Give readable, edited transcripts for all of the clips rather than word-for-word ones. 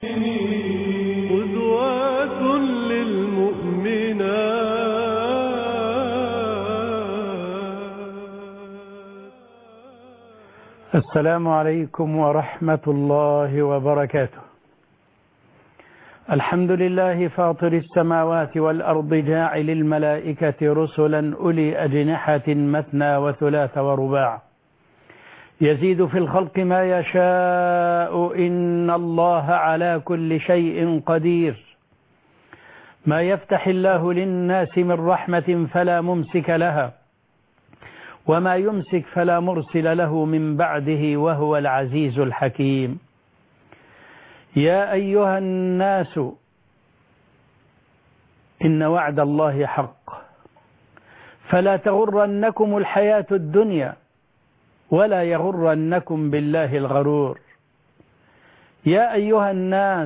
قدوة للمؤمنات. السلام عليكم ورحمة الله وبركاته. الحمد لله فاطر السماوات والأرض جاعل الملائكة رسلا أولي أجنحة مثنى وثلاث ورباع يزيد في الخلق ما يشاء إن الله على كل شيء قدير. ما يفتح الله للناس من رحمة فلا ممسك لها وما يمسك فلا مرسل له من بعده وهو العزيز الحكيم. يا أيها الناس إن وعد الله حق فلا تغرنكم الحياة الدنيا ولا يغرنكم بالله الغرور. يا أيها الناس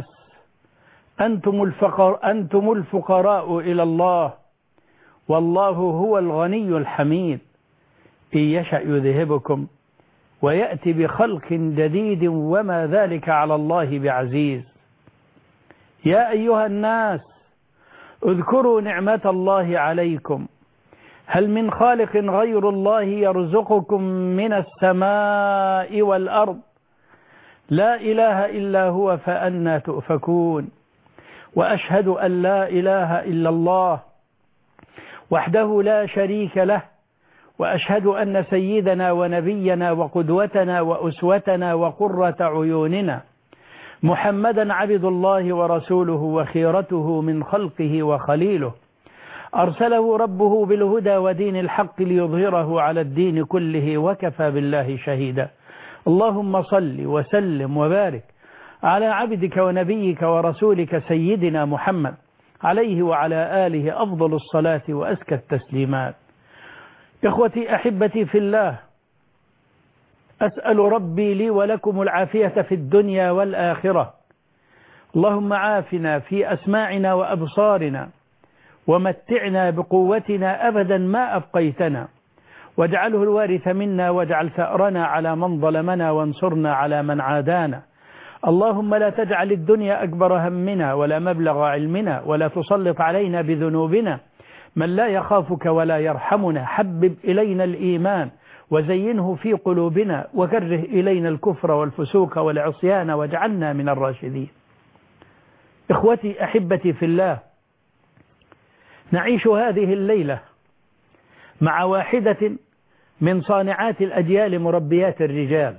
أنتم الفقراء إلى الله والله هو الغني الحميد. إن يشأ يذهبكم ويأتي بخلق جديد وما ذلك على الله بعزيز. يا أيها الناس اذكروا نعمة الله عليكم هل من خالق غير الله يرزقكم من السماء والأرض لا إله إلا هو فأنى تؤفكون. وأشهد أن لا إله إلا الله وحده لا شريك له وأشهد أن سيدنا ونبينا وقدوتنا وأسوتنا وقرة عيوننا محمدا عبد الله ورسوله وخيرته من خلقه وخليله أرسله ربه بالهدى ودين الحق ليظهره على الدين كله وكفى بالله شهيدا. اللهم صل وسلم وبارك على عبدك ونبيك ورسولك سيدنا محمد عليه وعلى آله أفضل الصلاة وأزكى التسليمات. إخوتي أحبتي في الله، أسأل ربي لي ولكم العافية في الدنيا والآخرة. اللهم عافنا في أسماعنا وأبصارنا ومتعنا بقوتنا أبدا ما أبقيتنا واجعله الوارث منا واجعل ثأرنا على من ظلمنا وانصرنا على من عادانا. اللهم لا تجعل الدنيا أكبر همنا ولا مبلغ علمنا ولا تسلط علينا بذنوبنا من لا يخافك ولا يرحمنا. حبب إلينا الإيمان وزينه في قلوبنا وكره إلينا الكفر والفسوق والعصيان واجعلنا من الراشدين. إخوتي أحبتي في الله، نعيش هذه الليلة مع واحدة من صانعات الأجيال مربيات الرجال.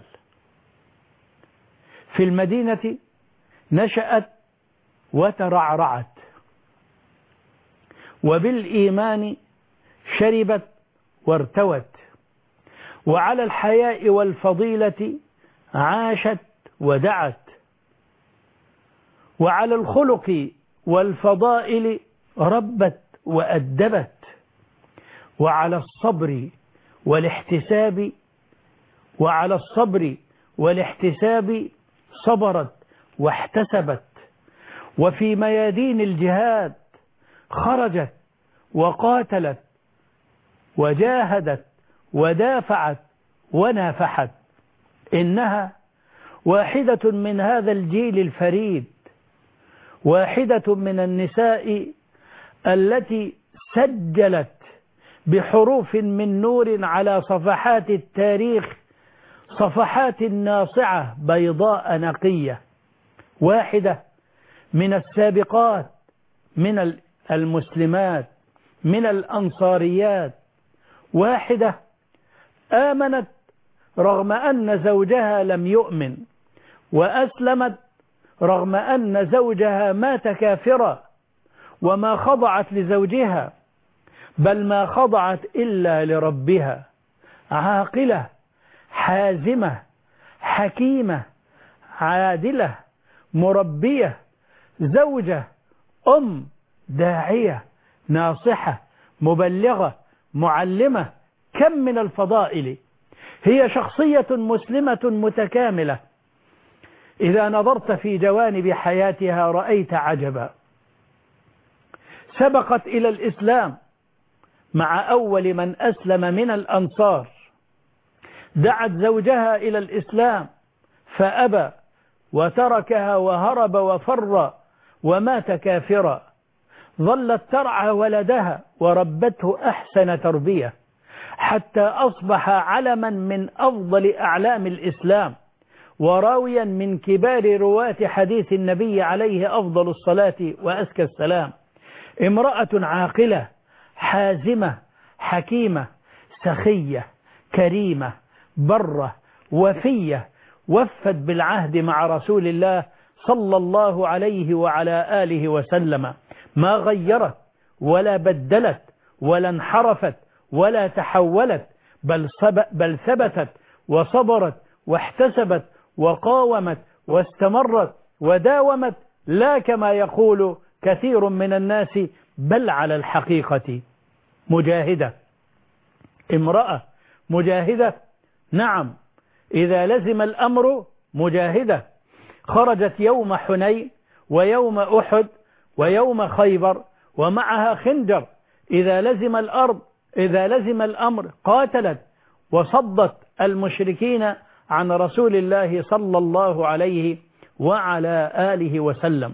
في المدينة نشأت وترعرعت وبالإيمان شربت وارتوت وعلى الحياء والفضيلة عاشت ودعت وعلى الخلق والفضائل ربت وأدبت وعلى الصبر والاحتساب صبرت واحتسبت وفي ميادين الجهاد خرجت وقاتلت وجاهدت ودافعت ونافحت. إنها واحدة من هذا الجيل الفريد، واحدة من النساء التي سجلت بحروف من نور على صفحات التاريخ صفحات ناصعة بيضاء نقية. واحدة من السابقات من المسلمات من الأنصاريات. واحدة آمنت رغم أن زوجها لم يؤمن وأسلمت رغم أن زوجها مات كافرا وما خضعت لزوجها بل ما خضعت إلا لربها. عاقلة حازمة حكيمة عادلة مربية زوجة أم داعية ناصحة مبلغة معلمة. كم من الفضائل. هي شخصية مسلمة متكاملة. إذا نظرت في جوانب حياتها رأيت عجبا. سبقت إلى الإسلام مع أول من أسلم من الأنصار. دعت زوجها إلى الإسلام فأبى وتركها وهرب وفر ومات كافرا. ظلت ترعى ولدها وربته أحسن تربية حتى أصبح علما من أفضل أعلام الإسلام، وراويا من كبار رواة حديث النبي عليه أفضل الصلاة وأزكى السلام. امرأة عاقلة حازمة حكيمة سخية كريمة برة وفية، وفت بالعهد مع رسول الله صلى الله عليه وعلى آله وسلم، ما غيرت ولا بدلت ولا انحرفت ولا تحولت، بل ثبتت وصبرت واحتسبت وقاومت واستمرت وداومت، لا كما يقول كثير من الناس بل على الحقيقة مجاهدة. امرأة مجاهدة، نعم، إذا لزم الأمر مجاهدة. خرجت يوم حنين ويوم أحد ويوم خيبر ومعها خنجر. إذا لزم الأمر قاتلت وصدت المشركين عن رسول الله صلى الله عليه وعلى آله وسلم.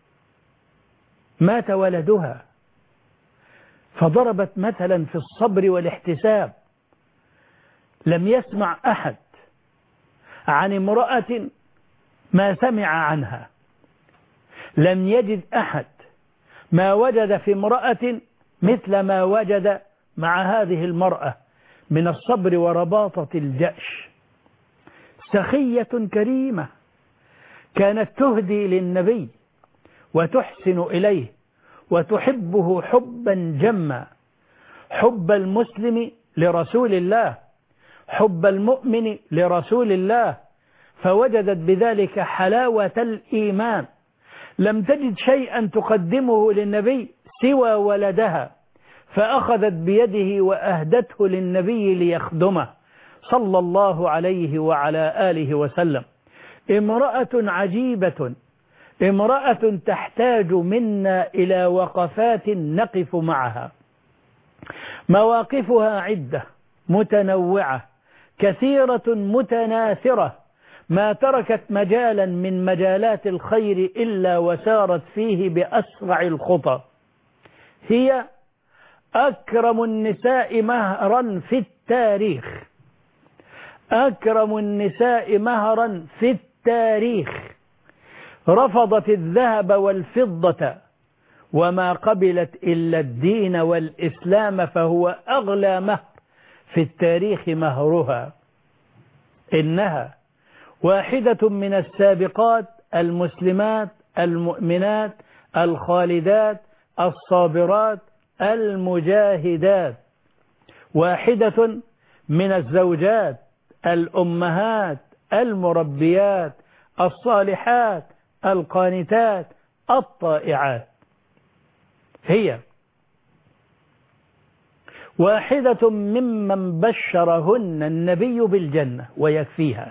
مات ولدها فضربت مثلا في الصبر والاحتساب. لم يسمع أحد عن امرأة ما سمع عنها، لم يجد أحد ما وجد في امرأة مثل ما وجد مع هذه المرأة من الصبر ورباطة الجأش. سخية كريمة، كانت تهدي للنبي وتحسن إليه وتحبه حبا جما، حب المسلم لرسول الله، حب المؤمن لرسول الله، فوجدت بذلك حلاوة الإيمان. لم تجد شيئا تقدمه للنبي سوى ولدها، فأخذت بيده وأهدته للنبي ليخدمه صلى الله عليه وعلى آله وسلم. امرأة عجيبة، امرأة تحتاج منا إلى وقفات نقف معها. مواقفها عدة متنوعة كثيرة متناثرة، ما تركت مجالا من مجالات الخير إلا وسارت فيه بأسرع الخطى. هي أكرم النساء مهرا في التاريخ، أكرم النساء مهرا في التاريخ. رفضت الذهب والفضة وما قبلت إلا الدين والإسلام، فهو أغلى مهر في التاريخ مهرها. إنها واحدة من السابقات المسلمات المؤمنات الخالدات الصابرات المجاهدات، واحدة من الزوجات الأمهات المربيات الصالحات القانتات الطائعات. هي واحدة ممن بشرهن النبي بالجنة، ويكفيها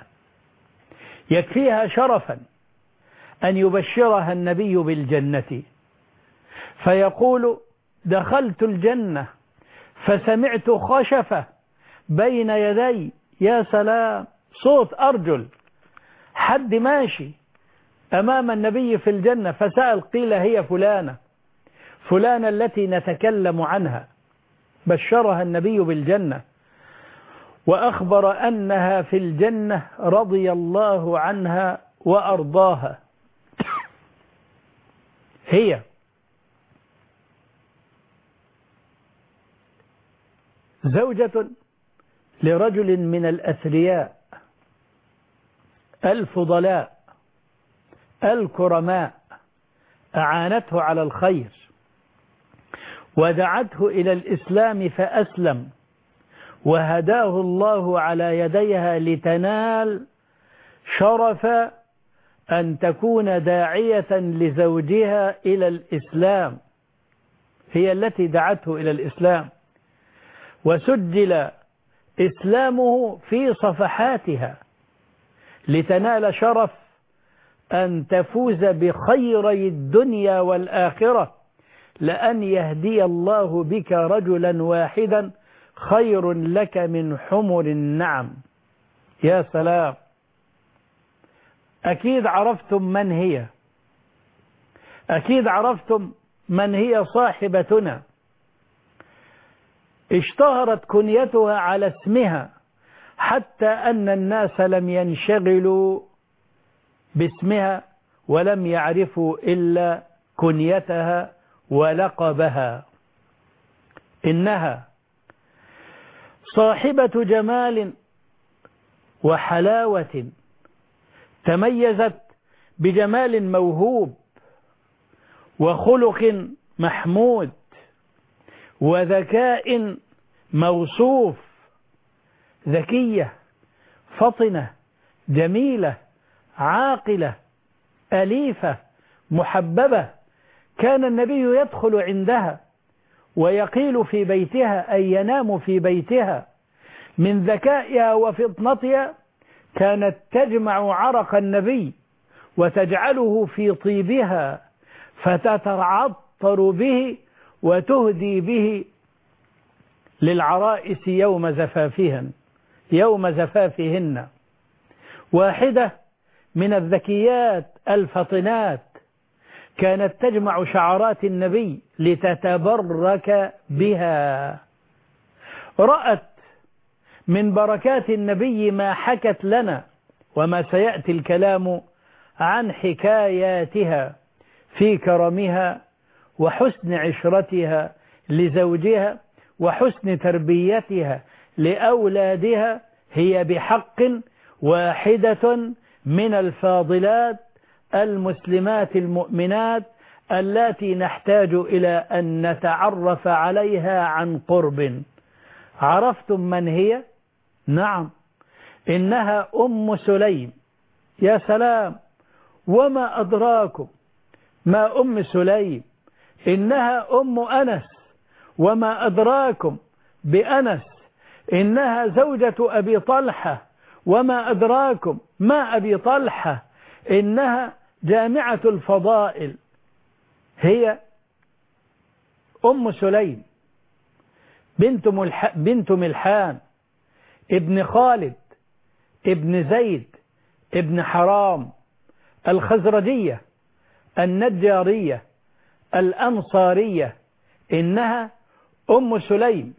شرفا أن يبشرها النبي بالجنة، فيقول: دخلت الجنة فسمعت خشفة بين يدي. يا سلام، صوت أرجل، حد ماشي أمام النبي في الجنة فسأل، قيل: هي فلانة التي نتكلم عنها. بشرها النبي بالجنة وأخبر أنها في الجنة رضي الله عنها وأرضاها. هي زوجة لرجل من الأثرياء الفضلاء الكرماء، أعانته على الخير ودعته إلى الإسلام فأسلم، وهداه الله على يديها لتنال شرف أن تكون داعية لزوجها إلى الإسلام. هي التي دعته إلى الإسلام، وسجل إسلامه في صفحاتها لتنال شرف أن تفوز بخيري الدنيا والآخرة. لأن يهدي الله بك رجلا واحدا خير لك من حمر النعم. يا سلام، أكيد عرفتم من هي، أكيد عرفتم من هي صاحبتنا. اشتهرت كنيتها على اسمها حتى أن الناس لم ينشغلوا باسمها ولم يعرفوا إلا كنيتها ولقبها. إنها صاحبة جمال وحلاوة، تميزت بجمال موهوب وخلق محمود وذكاء موصوف، ذكية فطنة جميلة عاقلة أليفة محببة. كان النبي يدخل عندها ويقيل في بيتها أي ينام في بيتها. من ذكائها وفطنتها كانت تجمع عرق النبي وتجعله في طيبها فتتعطر به وتهدي به للعرائس يوم زفافهن. واحدة من الذكيات الفطنات كانت تجمع شعرات النبي لتتبرك بها. رأت من بركات النبي ما حكت لنا، وما سيأتي الكلام عن حكاياتها في كرمها وحسن عشرتها لزوجها وحسن تربيتها لأولادها. هي بحق واحدة من الفاضلات المسلمات المؤمنات التي نحتاج إلى أن نتعرف عليها عن قرب. عرفتم من هي؟ نعم، إنها أم سليم. يا سلام، وما أدراكم ما أم سليم؟ إنها أم أنس. وما أدراكم بأنس؟ إنها زوجة أبي طلحة. وما أدراكم ما أبي طلحة؟ إنها جامعة الفضائل. هي أم سليم بنت ملحان ابن خالد ابن زيد ابن حرام الخزرجية النجارية الأنصارية. إنها أم سليم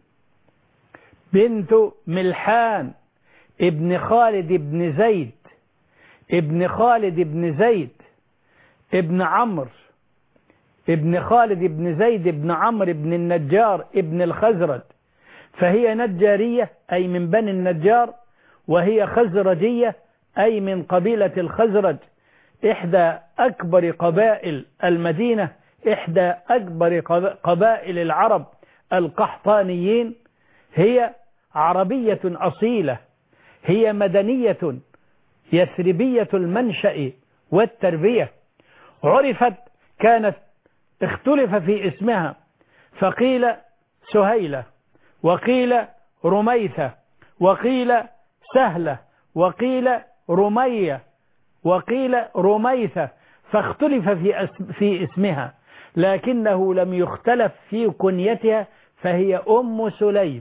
بنت ملحان ابن خالد ابن زيد ابن خالد ابن زيد ابن عمرو ابن خالد ابن زيد ابن عمرو ابن النجار ابن الخزرج. فهي نجارية أي من بني النجار، وهي خزرجية أي من قبيلة الخزرج، إحدى أكبر قبائل المدينة، إحدى أكبر قبائل العرب القحطانيين. هي عربية أصيلة، هي مدنية يثربية المنشأ والتربية. عرفت، كانت اختلف في اسمها، فقيل سهيلة، وقيل رميثة، وقيل سهلة، وقيل رمية، وقيل رميثة، فاختلف في اسمها، لكنه لم يختلف في كنيتها، فهي أم سليم.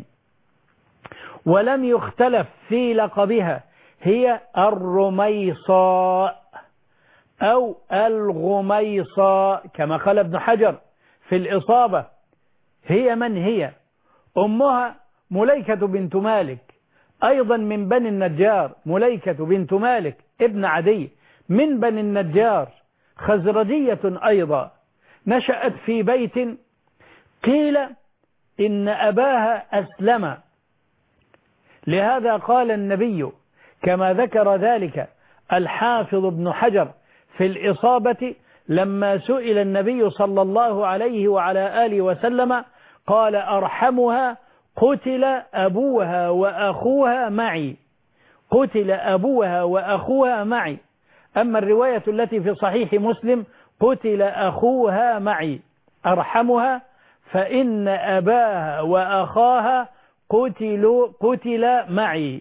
ولم يختلف في لقبها، هي الرميصاء أو الغميصاء كما قال ابن حجر في الإصابة. هي من هي؟ أمها مليكة بنت مالك، أيضا من بني النجار. مليكة بنت مالك ابن عدي من بني النجار، خزرجية أيضا. نشأت في بيت قيل إن أباها أسلم، لهذا قال النبي كما ذكر ذلك الحافظ ابن حجر في الإصابة لما سئل النبي صلى الله عليه وعلى آله وسلم قال أرحمها قتل أبوها وأخوها معي، قتل أبوها وأخوها معي. أما الرواية التي في صحيح مسلم قتل أخوها معي، أرحمها فإن أباها وأخاها قتل معي.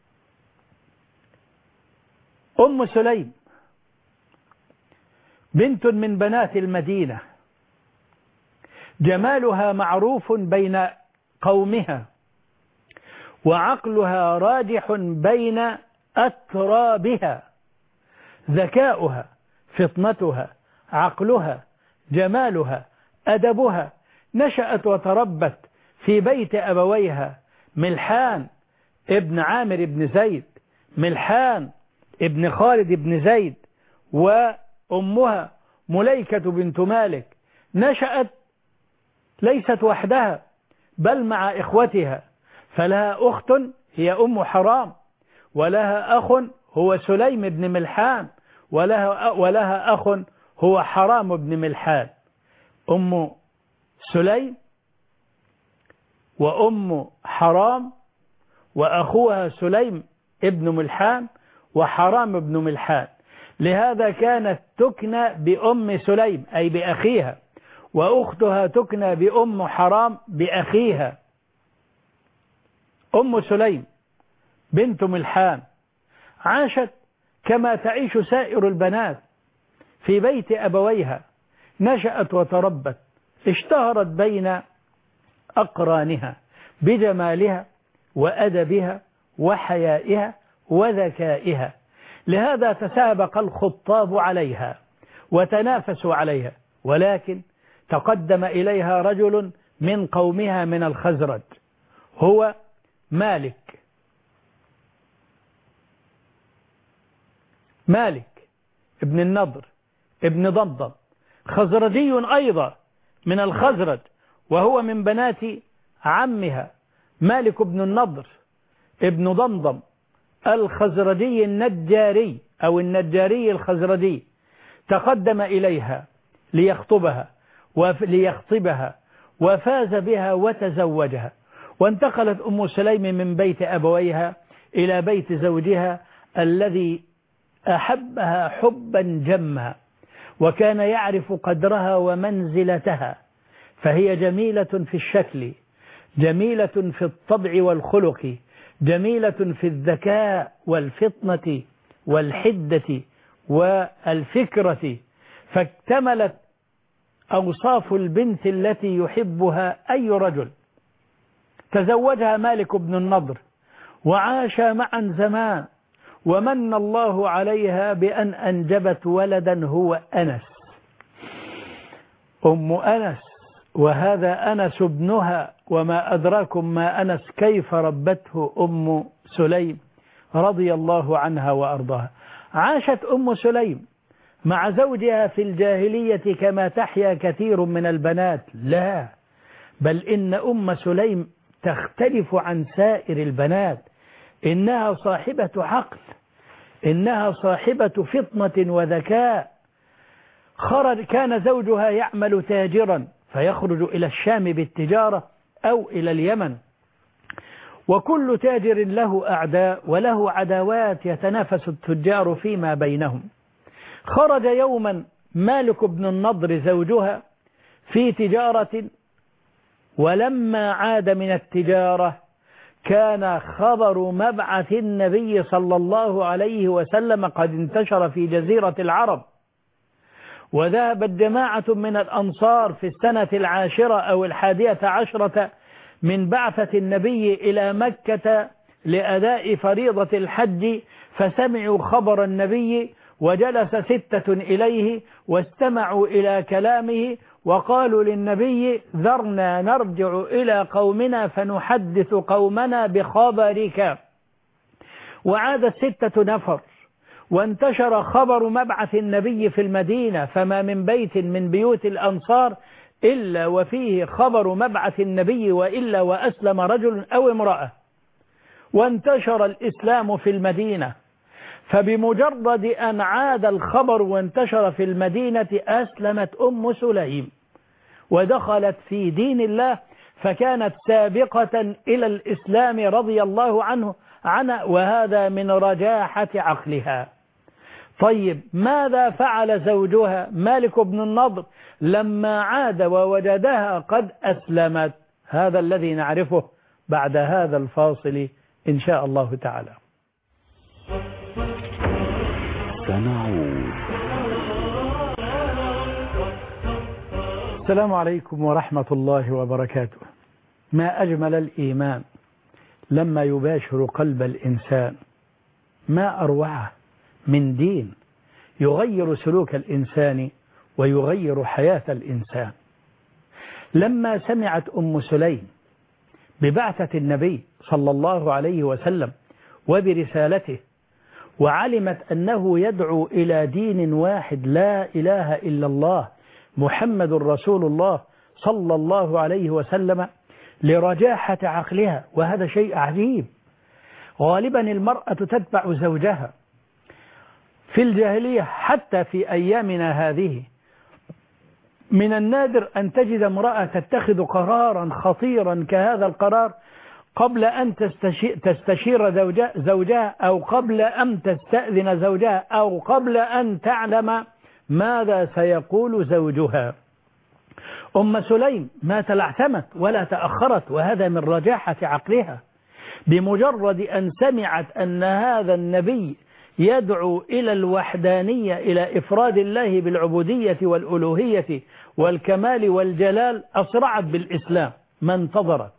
أم سليم بنت من بنات المدينة، جمالها معروف بين قومها، وعقلها راجح بين أترابها، ذكاؤها، فطنتها، عقلها، جمالها، أدبها. نشأت وتربت في بيت أبويها ملحان ابن عامر بن زيد، ملحان ابن خالد بن زيد، وأمها مليكة بنت مالك. نشأت ليست وحدها بل مع إخوتها، فلها أخت هي أم حرام، ولها أخ هو سليم بن ملحان، ولها أخ هو حرام بن ملحان. أم سليم وأم حرام وأخوها سليم ابن ملحان وحرام بن ملحان. لهذا كانت تكنى بأم سليم أي بأخيها، وأختها تكنى بأم حرام بأخيها. أم سليم بنت ملحان عاشت كما تعيش سائر البنات في بيت أبويها، نشأت وتربت، اشتهرت بين أقرانها بجمالها وأدبها وحيائها وذكائها. لهذا تسابق الخطاب عليها وتنافسوا عليها، ولكن تقدم إليها رجل من قومها من الخزرج، هو مالك ابن النضر ابن ضمضم، خزرجي أيضا من الخزرج، وهو من بنات عمها مالك بن النضر ابن ضمضم الخزرجي النجاري أو النجاري الخزرجي. تقدم إليها ليخطبها وفاز بها وتزوجها، وانتقلت أم سليم من بيت أبويها إلى بيت زوجها الذي أحبها حبا جما، وكان يعرف قدرها ومنزلتها، فهي جميلة في الشكل، جميلة في الطبع والخلق، جميلة في الذكاء والفطنة والحدة والفكرة، فاكتملت أوصاف البنت التي يحبها أي رجل. تزوجها مالك بن النضر وعاشا معا زمان، ومن الله عليها بأن أنجبت ولدا هو أنس، أم أنس، وهذا أنس ابنها، وما أدراكم ما أنس كيف ربته أم سليم رضي الله عنها وأرضاها. عاشت أم سليم مع زوجها في الجاهلية كما تحيا كثير من البنات، لا، بل إن أم سليم تختلف عن سائر البنات، إنها صاحبة عقل، إنها صاحبة فطنة وذكاء. كان زوجها يعمل تاجرا فيخرج إلى الشام بالتجارة أو إلى اليمن، وكل تاجر له أعداء وله عداوات يتنافس التجار فيما بينهم. خرج يوما مالك بن النضر زوجها في تجارة، ولما عاد من التجارة كان خبر مبعث النبي صلى الله عليه وسلم قد انتشر في جزيرة العرب، وذهبت جماعة من الأنصار في السنة 10 أو 11 من بعثة النبي إلى مكة لأداء فريضة الحج، فسمعوا خبر النبي وجلس 6 إليه واستمعوا إلى كلامه، وقالوا للنبي: ذرنا نرجع إلى قومنا فنحدث قومنا بخبرك. وعاد 6 نفر، وانتشر خبر مبعث النبي في المدينة، فما من بيت من بيوت الأنصار إلا وفيه خبر مبعث النبي، وإلا وأسلم رجل أو امرأة، وانتشر الإسلام في المدينة. فبمجرد أن عاد الخبر وانتشر في المدينة أسلمت أم سليم ودخلت في دين الله، فكانت سابقة إلى الإسلام رضي الله عنها، وهذا من رجاحة عقلها. طيب، ماذا فعل زوجها مالك بن النضر لما عاد ووجدها قد أسلمت؟ هذا الذي نعرفه بعد هذا الفاصل إن شاء الله تعالى. سنعود. السلام عليكم ورحمة الله وبركاته. ما أجمل الإيمان لما يباشر قلب الإنسان، ما أروعه من دين يغير سلوك الإنسان ويغير حياة الإنسان. لما سمعت أم سليم ببعثة النبي صلى الله عليه وسلم وبرسالته، وعلمت أنه يدعو إلى دين واحد لا إله إلا الله محمد رسول الله صلى الله عليه وسلم، لرجاحة عقلها، وهذا شيء عجيب. غالبا المرأة تتبع زوجها في الجاهلية، حتى في أيامنا هذه من النادر أن تجد امرأة تتخذ قرارا خطيرا كهذا القرار قبل أن تستشير زوجها، أو قبل أن تستأذن زوجها، أو قبل أن تعلم ماذا سيقول زوجها. أم سليم ما تلعثمت ولا تأخرت، وهذا من رجاحة عقلها. بمجرد أن سمعت أن هذا النبي يدعو إلى الوحدانية، إلى إفراد الله بالعبودية والألوهية والكمال والجلال، أسرعت بالإسلام، ما انتظرت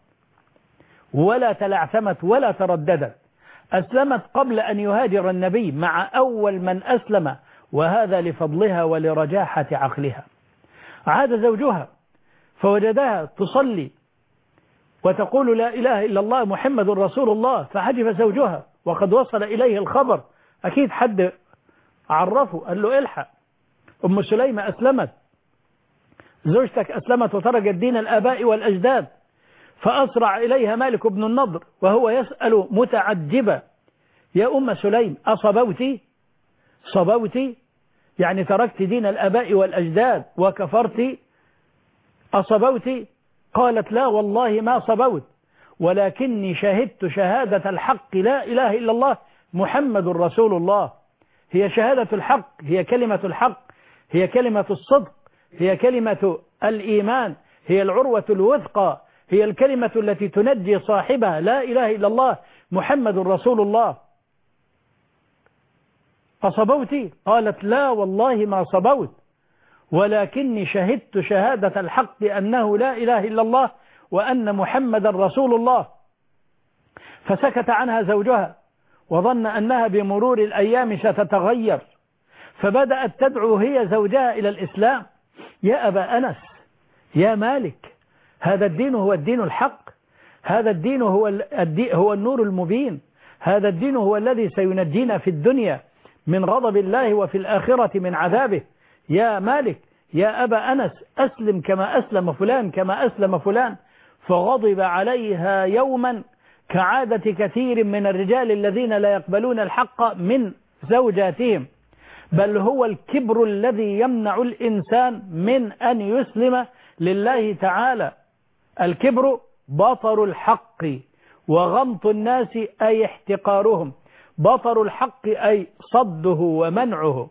ولا تلعثمت ولا ترددت. أسلمت قبل أن يهاجر النبي مع أول من أسلم، وهذا لفضلها ولرجاحة عقلها. عاد زوجها فوجدها تصلي وتقول لا إله إلا الله محمد رسول الله، فعجب زوجها وقد وصل إليه الخبر، أكيد حد عرفه قال له الحق أم سليمة أسلمت، زوجتك أسلمت وتركت دين الآباء والأجداد. فأسرع إليها مالك بن النضر وهو يسأل متعجبا: يا أم سليم أصبوتي؟ صبوتي يعني تركت دين الآباء والأجداد وكفرت؟ أصبوتي؟ قالت: لا والله ما صبوت، ولكني شهدت شهادة الحق لا إله إلا الله محمد رسول الله. هي شهادة الحق، هي كلمة الحق، هي كلمة الصدق، هي كلمة الإيمان، هي العروة الوثقى، هي الكلمة التي تنجي صاحبها، لا إله إلا الله محمد رسول الله. أصبوتي؟ قالت: لا والله ما صبوت، ولكني شهدت شهادة الحق بأنه لا إله إلا الله وأن محمد رسول الله. فسكت عنها زوجها وظن أنها بمرور الأيام ستتغير، فبدأت تدعو هي زوجها إلى الإسلام: يا أبا أنس، يا مالك، هذا الدين هو الدين الحق، هذا الدين هو النور المبين، هذا الدين هو الذي سينجينا في الدنيا من غضب الله وفي الآخرة من عذابه. يا مالك، يا أبا أنس، أسلم كما أسلم فلان، كما أسلم فلان. فغضب عليها يوما كعادة كثير من الرجال الذين لا يقبلون الحق من زوجاتهم، بل هو الكبر الذي يمنع الإنسان من أن يسلم لله تعالى. الكبر بطر الحق وغمط الناس أي احتقارهم، بطر الحق أي صده ومنعه،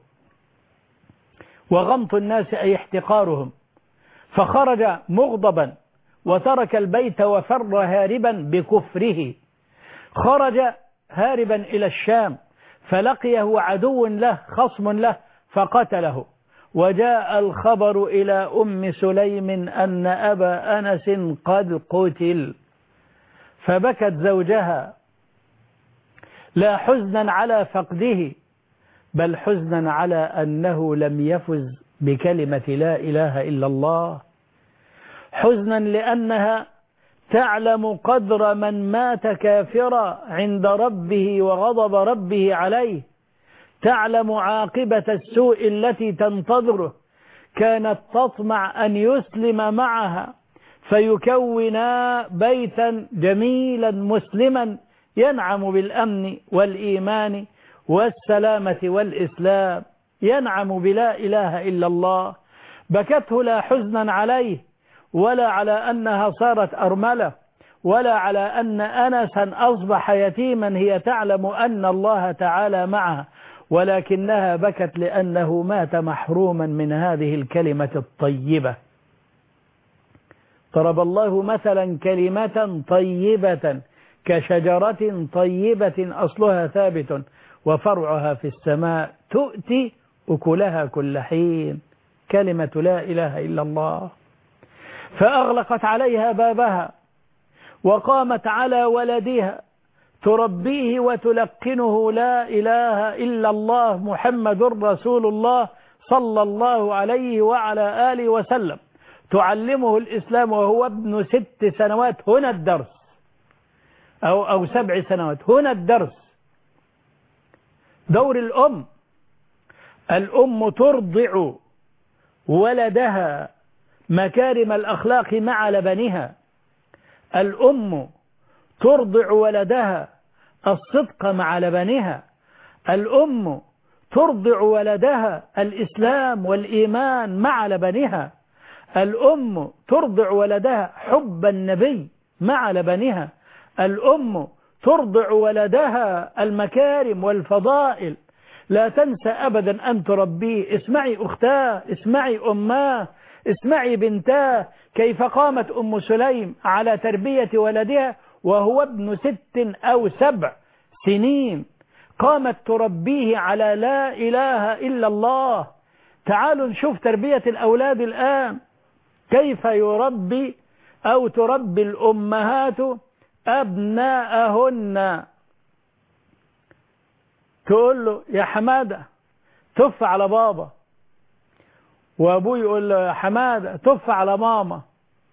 وغمط الناس أي احتقارهم. فخرج مغضبا وترك البيت وفر هاربا بكفره. خرج هاربا إلى الشام فلقيه عدو له خصم له فقتله، وجاء الخبر إلى أم سليم أن أبا أنس قد قتل، فبكت زوجها لا حزنا على فقده، بل حزنا على أنه لم يفز بكلمة لا إله إلا الله، حزنا لأنها تعلم قدر من مات كافرا عند ربه وغضب ربه عليه، تعلم عاقبة السوء التي تنتظره. كانت تطمع أن يسلم معها فيكونا بيتا جميلا مسلما ينعم بالأمن والإيمان والسلامة والإسلام، ينعم بلا إله إلا الله. بكته لا حزنا عليه، ولا على أنها صارت أرملة، ولا على أن أنسا أصبح يتيما، هي تعلم أن الله تعالى معها، ولكنها بكت لأنه مات محروما من هذه الكلمة الطيبة. ضرب الله مثلا كلمة طيبة كشجرة طيبة أصلها ثابت وفرعها في السماء تؤتي أكلها كل حين، كلمة لا إله إلا الله. فأغلقت عليها بابها وقامت على ولدها تربيه وتلقنه لا إله إلا الله محمد رسول الله صلى الله عليه وعلى آله وسلم، تعلمه الإسلام وهو ابن 6 سنوات، هنا الدرس، أو 7 سنوات، هنا الدرس. دور الأم، الأم ترضع ولدها مكارم الأخلاق مع لبنها، الأم ترضع ولدها الصدق مع لبنها، الأم ترضع ولدها الإسلام والإيمان مع لبنها، الأم ترضع ولدها حب النبي مع لبنها، الأم ترضع ولدها المكارم والفضائل. لا تنسى أبدا أن تربيه. اسمعي أختاه، اسمعي أماه، اسمعي بنتاه، كيف قامت أم سليم على تربية ولدها وهو ابن 6 أو 7 سنين، قامت تربيه على لا إله إلا الله. تعالوا نشوف تربية الأولاد الآن، كيف يربي أو تربي الأمهات أبناءهن. تقول له يا حمادة تف على بابا، وأبوه يقول له يا حمادة تف على ماما،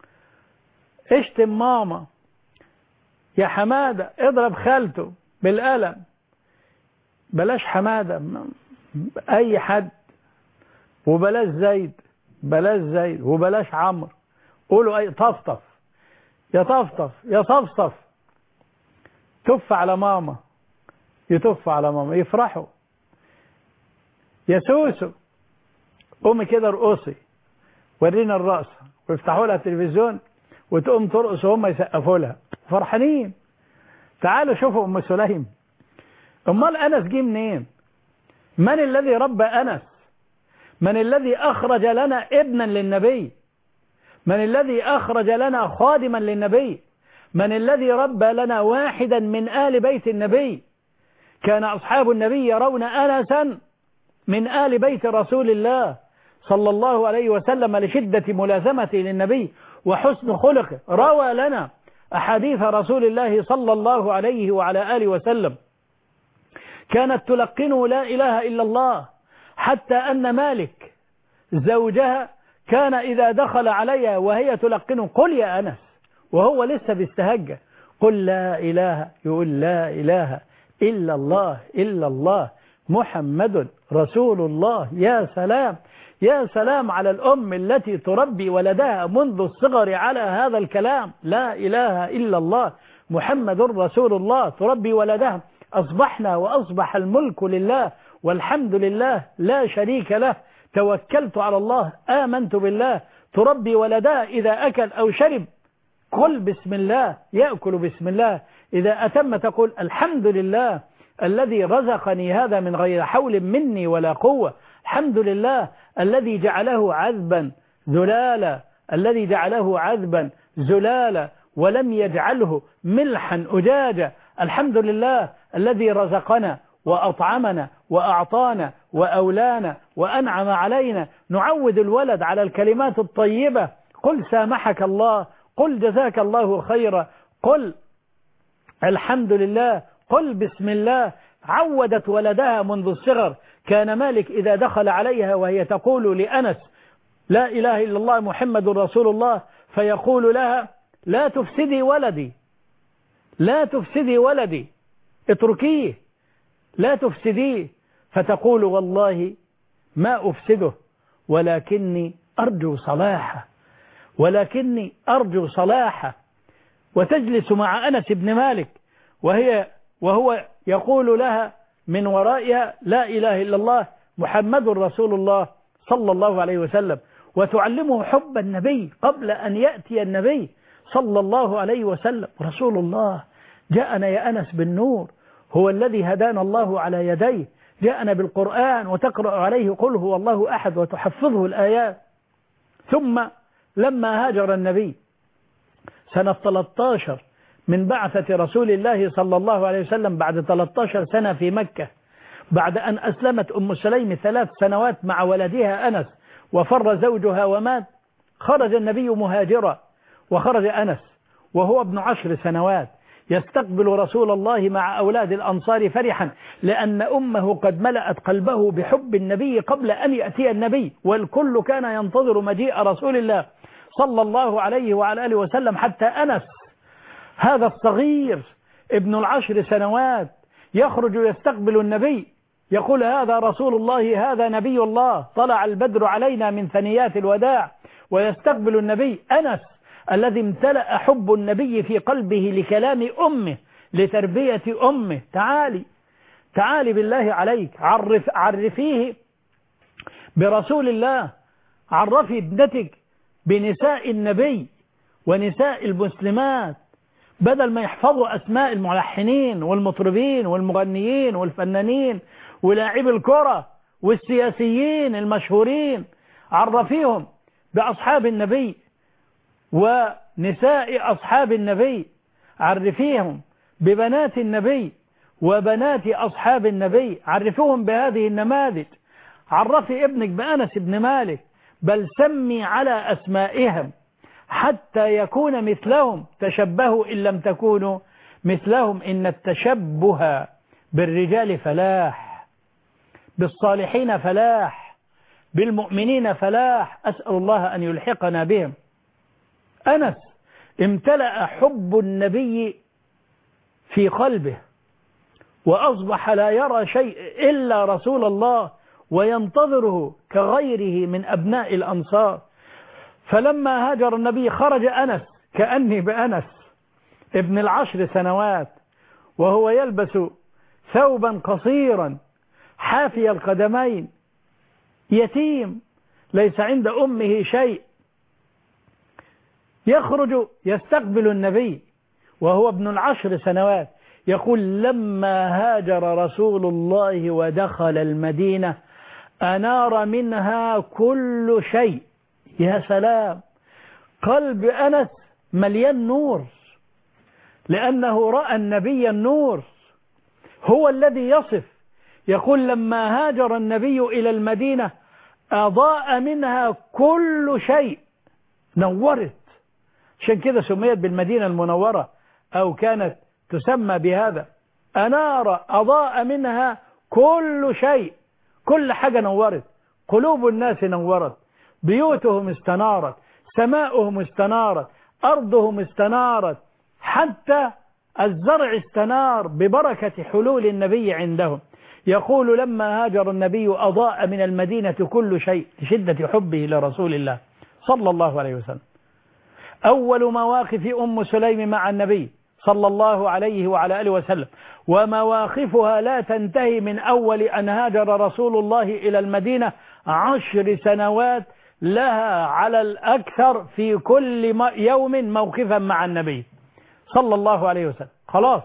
اشتم ماما، يا حمادة اضرب خالته بالقلم. بلاش حمادة، أي حد، وبلاش زيد، بلاش زيد، وبلاش عمرو، قولوا أي طفطف، يا طفطف يا صفصف، تف على ماما، يتف على ماما، يفرحوا. يا سوسو قومي كده ارقصي، ورينا الرقص، ويفتحوا لها التلفزيون وتقوم ترقص وهم يسقفوا لها فرحانين. تعالوا شوفوا أم سليم، امال أنس جه منين؟ من الذي ربى أنس؟ من الذي أخرج لنا ابنا للنبي؟ من الذي أخرج لنا خادما للنبي؟ من الذي ربى لنا واحدا من آل بيت النبي؟ كان أصحاب النبي يرون أنسا من آل بيت رسول الله صلى الله عليه وسلم لشدة ملازمته للنبي وحسن خلقه. روى لنا أحاديث رسول الله صلى الله عليه وعلى آله وسلم، كانت تلقنه لا إله إلا الله، حتى أن مالك زوجها كان إذا دخل عليها وهي تلقنه قل يا أنس، وهو لسه بيستهجى، قل لا إله، يقول لا إله إلا الله إلا الله محمد رسول الله. يا سلام، يا سلام على الأم التي تربي ولدها منذ الصغر على هذا الكلام، لا إله إلا الله محمد رسول الله، تربي ولدها. أصبحنا وأصبح الملك لله والحمد لله لا شريك له، توكلت على الله آمنت بالله. تربي ولدها إذا أكل أو شرب قل بسم الله، يأكل بسم الله، إذا أتم تقول الحمد لله الذي رزقني هذا من غير حول مني ولا قوة، الحمد لله الذي جعله عذبا ذلالا، الذي جعله عذبا زلالا ولم يجعله ملحا أجاجا، الحمد لله الذي رزقنا وأطعمنا وأعطانا وأولانا وأنعم علينا. نعود الولد على الكلمات الطيبة، قل سامحك الله، قل جزاك الله خيرا، قل الحمد لله، قل بسم الله. عودت ولدها منذ الصغر. كان مالك إذا دخل عليها وهي تقول لأنس لا إله إلا الله محمد رسول الله، فيقول لها لا تفسدي ولدي، لا تفسدي ولدي، اتركيه، لا تفسديه. فتقول والله ما أفسده ولكني أرجو صلاحه، ولكني أرجو صلاحه. وتجلس مع أنس بن مالك وهو يقول لها من ورائها لا إله إلا الله محمد رسول الله صلى الله عليه وسلم، وتعلمه حب النبي قبل أن يأتي النبي صلى الله عليه وسلم. رسول الله جاءنا يا أنس بالنور، هو الذي هدانا الله على يديه، جاءنا بالقرآن وتقرأ عليه قل هو الله أحد وتحفظه الآيات. ثم لما هاجر النبي سنة 13 من بعثة رسول الله صلى الله عليه وسلم، بعد 13 سنة في مكة، بعد أن أسلمت أم سليم 3 سنوات مع ولدها أنس وفر زوجها ومات، خرج النبي مهاجرا، وخرج أنس وهو ابن 10 سنوات يستقبل رسول الله مع أولاد الأنصار فرحا، لأن أمه قد ملأت قلبه بحب النبي قبل أن يأتي النبي، والكل كان ينتظر مجيء رسول الله صلى الله عليه وعلى آله وسلم، حتى أنس هذا الصغير ابن 10 سنوات يخرج يستقبل النبي، يقول هذا رسول الله، هذا نبي الله، طلع البدر علينا من ثنيات الوداع، ويستقبل النبي. أنس الذي امتلأ حب النبي في قلبه لكلام أمه، لتربية أمه. تعالي بالله عليك، عرفيه برسول الله، عرفي ابنتك بنساء النبي ونساء المسلمات، بدل ما يحفظوا أسماء الملحنين والمطربين والمغنيين والفنانين ولاعب الكرة والسياسيين المشهورين. عرفيهم بأصحاب النبي ونساء أصحاب النبي، عرفيهم ببنات النبي وبنات أصحاب النبي، عرفوهم بهذه النماذج. عرفي ابنك بأنس بن مالك، بل سمي على أسمائهم حتى يكون مثلهم. تشبهوا إن لم تكونوا مثلهم، إن التشبه بالرجال فلاح، بالصالحين فلاح، بالمؤمنين فلاح. أسأل الله أن يلحقنا بهم. أنس امتلأ حب النبي في قلبه، وأصبح لا يرى شيء إلا رسول الله، وينتظره كغيره من أبناء الأنصار. فلما هاجر النبي خرج أنس كأني بأنس ابن 10 سنوات، وهو يلبس ثوبا قصيرا حافي القدمين، يتيم ليس عند أمه شيء، يخرج يستقبل النبي وهو ابن 10 سنوات. يقول لما هاجر رسول الله ودخل المدينة أنار منها كل شيء. يا سلام، قلب أنس مليان نور، لأنه رأى النبي النور، هو الذي يصف. يقول لما هاجر النبي إلى المدينة أضاء منها كل شيء، نورت. عشان كده سميت بالمدينة المنورة، أو كانت تسمى بهذا. أنار، أضاء منها كل شيء، كل حاجة نورت. قلوب الناس نورت، بيوتهم استنارت، سماؤهم استنارت، أرضهم استنارت، حتى الزرع استنار ببركة حلول النبي عندهم. يقول لما هاجر النبي أضاء من المدينة كل شيء، لشدة حبه لرسول الله صلى الله عليه وسلم. أول مواقف أم سليم مع النبي صلى الله عليه وعلى آله وسلم، ومواقفها لا تنتهي من أول أن هاجر رسول الله إلى المدينة 10 سنوات، لها على الأكثر في كل يوم موقفا مع النبي صلى الله عليه وسلم. خلاص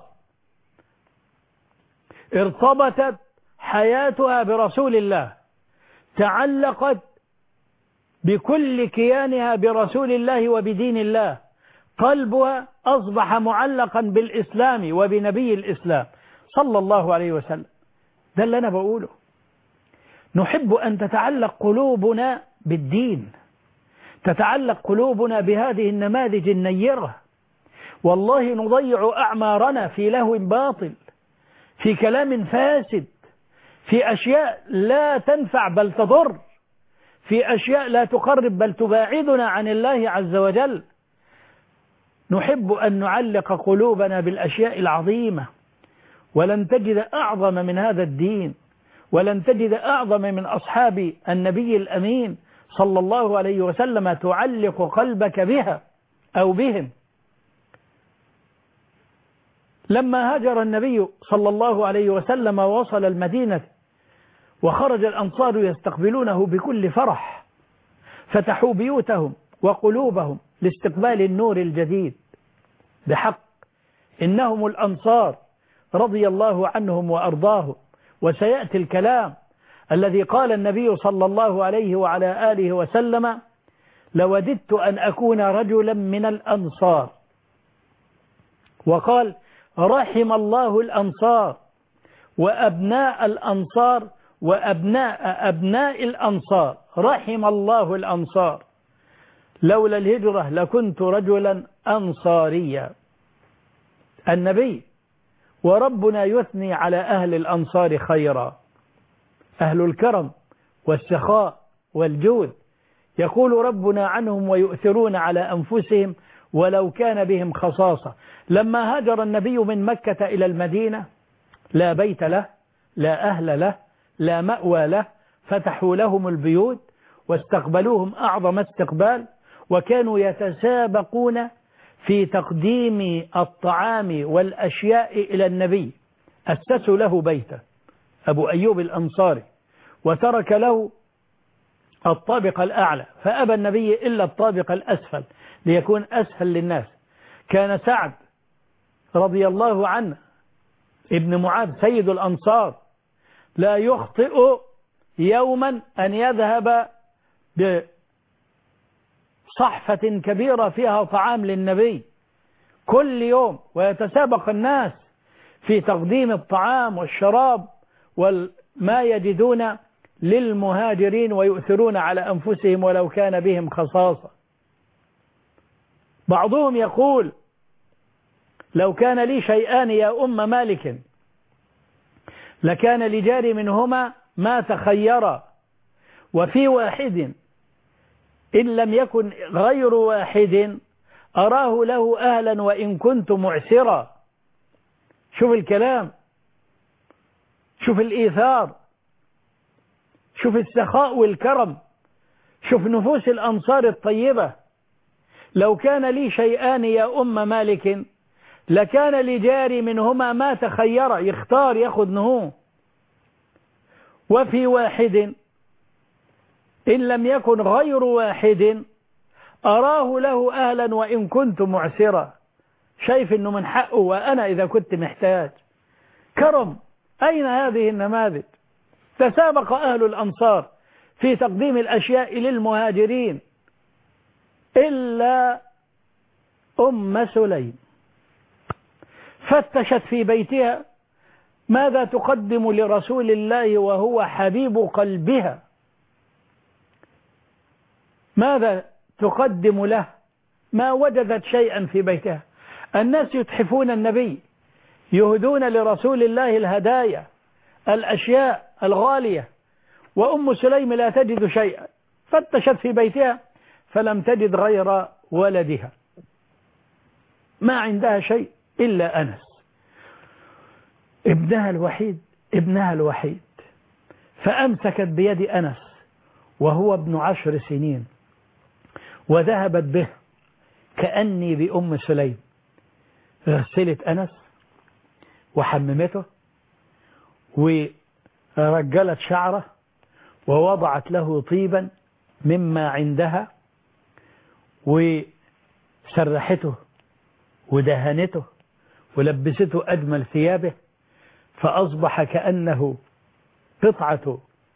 ارتبطت حياتها برسول الله، تعلقت بكل كيانها برسول الله وبدين الله، قلبها أصبح معلقا بالإسلام وبنبي الإسلام صلى الله عليه وسلم. ده اللي أنا بقوله، نحب أن تتعلق قلوبنا بالدين، تتعلق قلوبنا بهذه النماذج النيرة. والله نضيع أعمارنا في لهو باطل، في كلام فاسد، في أشياء لا تنفع بل تضر، في أشياء لا تقرب بل تباعدنا عن الله عز وجل. نحب أن نعلق قلوبنا بالأشياء العظيمة، ولن تجد أعظم من هذا الدين، ولن تجد أعظم من أصحاب النبي الأمين صلى الله عليه وسلم تعلق قلبك بها أو بهم. لما هاجر النبي صلى الله عليه وسلم ووصل المدينة، وخرج الأنصار يستقبلونه بكل فرح، فتحوا بيوتهم وقلوبهم لاستقبال النور الجديد بحق. إنهم الأنصار رضي الله عنهم وأرضاهم. وسيأتي الكلام الذي قال النبي صلى الله عليه وعلى آله وسلم: لوددت أن أكون رجلا من الأنصار. وقال: رحم الله الأنصار وأبناء الأنصار وأبناء أبناء الأنصار، رحم الله الأنصار، لولا الهجرة لكنت رجلا أنصاريا. النبي، وربنا يثني على أهل الأنصار خيرا، أهل الكرم والسخاء والجود، يقول ربنا عنهم ويؤثرون على أنفسهم ولو كان بهم خصاصة. لما هاجر النبي من مكة إلى المدينة لا بيت له، لا أهل له، لا مأوى له، فتحوا لهم البيوت واستقبلوهم أعظم استقبال، وكانوا يتسابقون في تقديم الطعام والأشياء إلى النبي. أسسوا له بيته أبو أيوب الأنصاري، وترك له الطابق الأعلى، فأبى النبي إلا الطابق الأسفل ليكون أسهل للناس. كان سعد رضي الله عنه ابن معاذ سيد الأنصار لا يخطئ يوما أن يذهب بصحفة كبيرة فيها طعام للنبي كل يوم، ويتسابق الناس في تقديم الطعام والشراب وما يجدون للمهاجرين، ويؤثرون على أنفسهم ولو كان بهم خصاصة. بعضهم يقول لو كان لي شيئان يا أم مالك لكان لجاري منهما ما تخيرا، وفي واحد إن لم يكن غير واحد أراه له أهلا وإن كنت معسرا. شوف الكلام، شوف الإيثار، شوف السخاء والكرم، شوف نفوس الأنصار الطيبة. لو كان لي شيئان يا أم مالك لكان لجاري منهما ما تخير، يختار ياخد نهو. وفي واحد إن لم يكن غير واحد أراه له أهلا وإن كنت معسرا. شايف أنه من حقه وأنا إذا كنت محتاج. كرم. أين هذه النماذج؟ تسابق أهل الأنصار في تقديم الأشياء للمهاجرين إلا أم سليم، فتشت في بيتها ماذا تقدم لرسول الله وهو حبيب قلبها، ماذا تقدم له؟ ما وجدت شيئا في بيتها. الناس يتحفون النبي، يهدون لرسول الله الهدايا، الأشياء الغالية، وأم سليم لا تجد شيئا. فتشت في بيتها فلم تجد غير ولدها، ما عندها شيء إلا أنس ابنها الوحيد. فأمسكت بيد أنس وهو ابن 10 سنين وذهبت به كأني بأم سليم، غسلت أنس وحممته ورجلت شعره ووضعت له طيبا مما عندها وسرحته ودهنته ولبسته أجمل ثيابه، فأصبح كأنه قطعة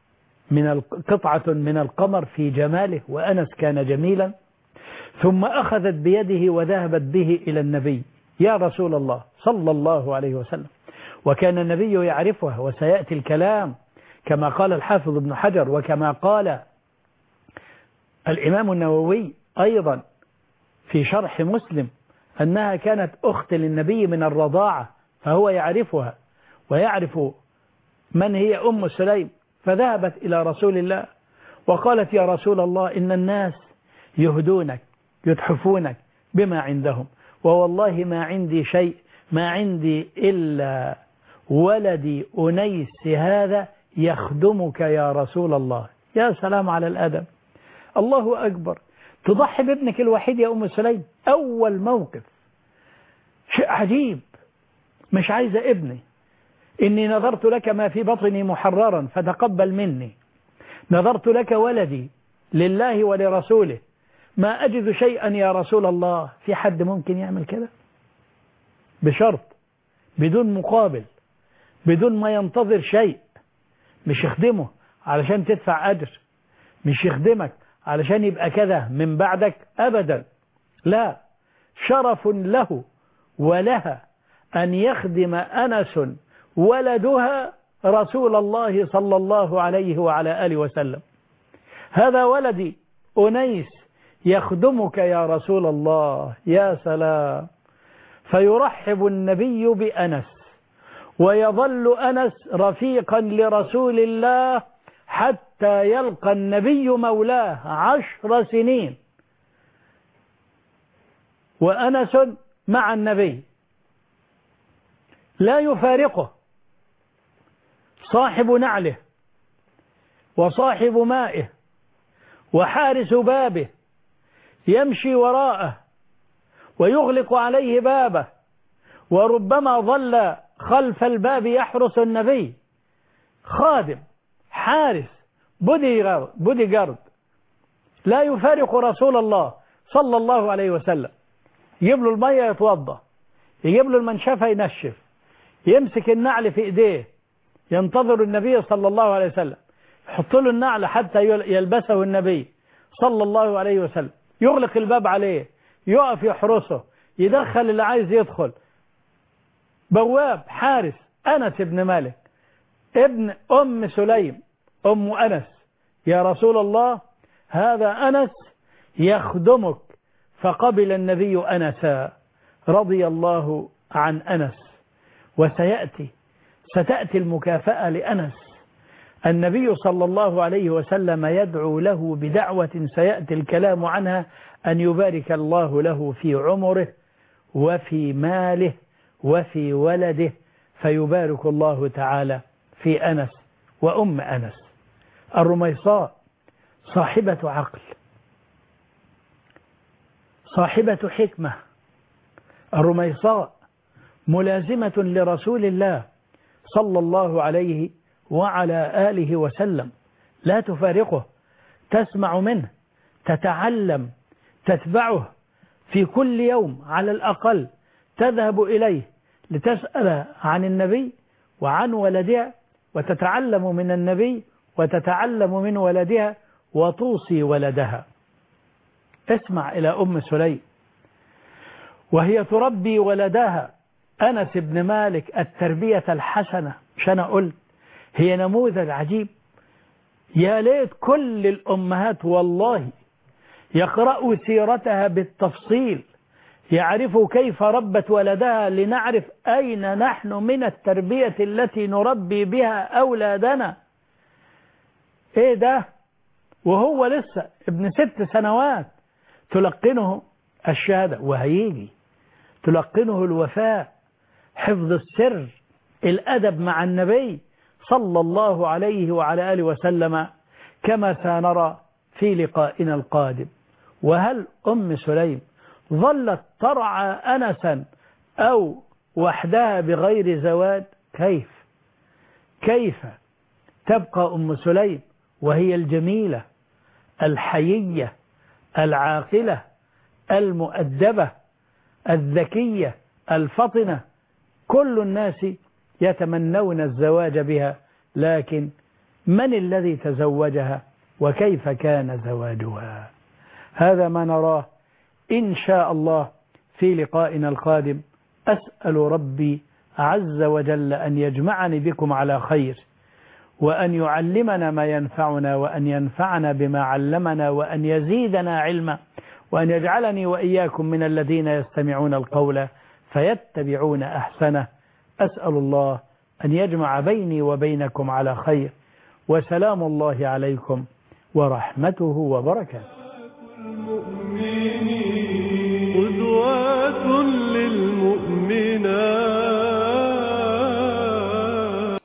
من القمر في جماله، وأنس كان جميلا. ثم أخذت بيده وذهبت به إلى النبي يا رسول الله صلى الله عليه وسلم، وكان النبي يعرفها، وسيأتي الكلام كما قال الحافظ ابن حجر وكما قال الإمام النووي أيضا في شرح مسلم أنها كانت أخت للنبي من الرضاعة، فهو يعرفها ويعرف من هي أم سليم. فذهبت إلى رسول الله وقالت يا رسول الله إن الناس يهدونك يتحفونك بما عندهم، ووالله ما عندي شيء، ما عندي إلا ولدي أنيس هذا يخدمك يا رسول الله. يا سلام على الأدب، الله أكبر. تضحي بابنك الوحيد يا أم سليم، أول موقف شيء عجيب. مش عايزة ابني، إني نظرت لك ما في بطني محررا فتقبل مني، نظرت لك ولدي لله ولرسوله، ما أجد شيئا يا رسول الله. في حد ممكن يعمل كده؟ بشرط، بدون مقابل، بدون ما ينتظر شيء. مش يخدمه علشان تدفع أجر، مش يخدمك علشان يبقى كذا من بعدك أبدا، لا، شرف له ولها أن يخدم أنس ولدها رسول الله صلى الله عليه وعلى آله وسلم. هذا ولدي أنيس يخدمك يا رسول الله. يا سلام. فيرحب النبي بأنس، ويظل أنس رفيقا لرسول الله حتى يلقى النبي مولاه 10 سنين، وأنس مع النبي لا يفارقه، صاحب نعله وصاحب مائه وحارس بابه، يمشي وراءه ويغلق عليه بابه، وربما ظل خلف الباب يحرس النبي، خادم حارس بودي جارد لا يفارق رسول الله صلى الله عليه وسلم. يجيب له المية يتوضا، يجيب له المنشفة ينشف، يمسك النعل في ايديه، ينتظر النبي صلى الله عليه وسلم، يحط له النعل حتى يلبسه النبي صلى الله عليه وسلم، يغلق الباب عليه، يقف يحرسه، يدخل اللي عايز يدخل، بواب حارس. أنس بن مالك ابن أم سليم أم أنس، يا رسول الله هذا أنس يخدمك، فقبل النبي أنسا رضي الله عن أنس. ستأتي المكافأة لأنس. النبي صلى الله عليه وسلم يدعو له بدعوة سيأتي الكلام عنها، أن يبارك الله له في عمره وفي ماله وفي ولده، فيبارك الله تعالى في أنس وأم أنس. الرميصاء صاحبة عقل، صاحبة حكمة، الرميصاء ملازمة لرسول الله صلى الله عليه وعلى آله وسلم، لا تفارقه، تسمع منه، تتعلم، تتبعه في كل يوم على الأقل، تذهب إليه لتسأل عن النبي وعن ولدها، وتتعلم من النبي وتتعلم من ولدها وتوصي ولدها. اسمع إلى أم سليم وهي تربي ولدها أنس بن مالك التربية الحسنة، مش أنا قلت هي نموذج عجيب؟ يا ليت كل الأمهات والله يقرأوا سيرتها بالتفصيل، يعرفوا كيف ربت ولدها، لنعرف أين نحن من التربية التي نربي بها أولادنا. إيه ده وهو لسه ابن 6 سنوات تلقنه الشهادة، وهيجي تلقنه الوفاء، حفظ السر، الأدب مع النبي صلى الله عليه وعلى آله وسلم، كما سنرى في لقائنا القادم. وهل أم سليم ظلت ترعى أنسا أو وحدها بغير زواج؟ كيف تبقى أم سليم وهي الجميلة الحيية العاقلة المؤدبة الذكية الفطنة، كل الناس يتمنون الزواج بها، لكن من الذي تزوجها وكيف كان زواجها؟ هذا ما نراه إن شاء الله في لقائنا القادم. أسأل ربي عز وجل أن يجمعني بكم على خير، وأن يعلمنا ما ينفعنا، وأن ينفعنا بما علمنا، وأن يزيدنا علما، وأن يجعلني وإياكم من الذين يستمعون القول فيتبعون أحسنه. أسأل الله أن يجمع بيني وبينكم على خير، وسلام الله عليكم ورحمته وبركاته.